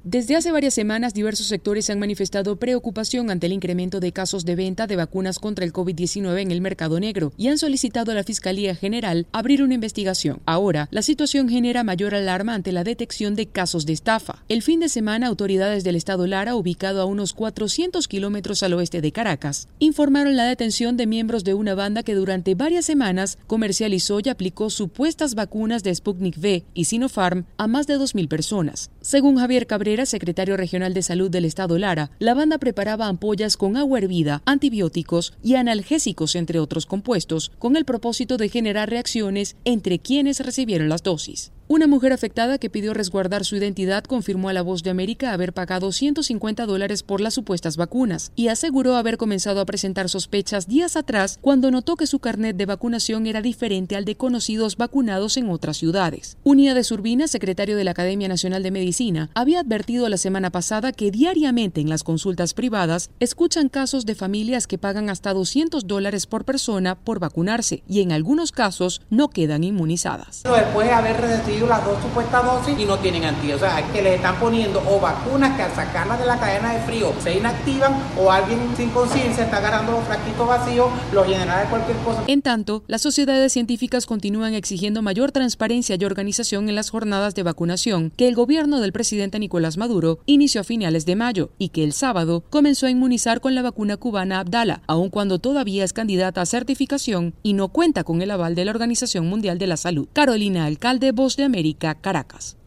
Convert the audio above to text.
Desde hace varias semanas, diversos sectores han manifestado preocupación ante el incremento de casos de venta de vacunas contra el COVID-19 en el mercado negro y han solicitado a la Fiscalía General abrir una investigación. Ahora, la situación genera mayor alarma ante la detección de casos de estafa. El fin de semana, autoridades del estado Lara, ubicado a unos 400 kilómetros al oeste de Caracas, informaron la detención de miembros de una banda que durante varias semanas comercializó y aplicó supuestas vacunas de Sputnik V y Sinopharm a más de 2.000 personas. Según Javier Cabrera, secretario regional de salud del estado Lara, la banda preparaba ampollas con agua hervida, antibióticos y analgésicos, entre otros compuestos, con el propósito de generar reacciones entre quienes recibieron las dosis. Una mujer afectada que pidió resguardar su identidad confirmó a La Voz de América haber pagado $150 por las supuestas vacunas y aseguró haber comenzado a presentar sospechas días atrás cuando notó que su carnet de vacunación era diferente al de conocidos vacunados en otras ciudades. Uníades Urbina, secretario de la Academia Nacional de Medicina, había advertido la semana pasada que diariamente en las consultas privadas escuchan casos de familias que pagan hasta $200 por persona por vacunarse y en algunos casos no quedan inmunizadas. Después de haber recibido las dos supuestas dosis y no tienen antídotos, o sea, que les están poniendo o vacunas que al sacarlas de la cadena de frío se inactivan o alguien sin conciencia está agarrando los frasquitos vacíos, los llenará de cualquier cosa. En tanto, las sociedades científicas continúan exigiendo mayor transparencia y organización en las jornadas de vacunación que el gobierno del presidente Nicolás Maduro inició a finales de mayo y que el sábado comenzó a inmunizar con la vacuna cubana Abdala, aun cuando todavía es candidata a certificación y no cuenta con el aval de la Organización Mundial de la Salud. Carolina Alcalde, Voz de América, Caracas.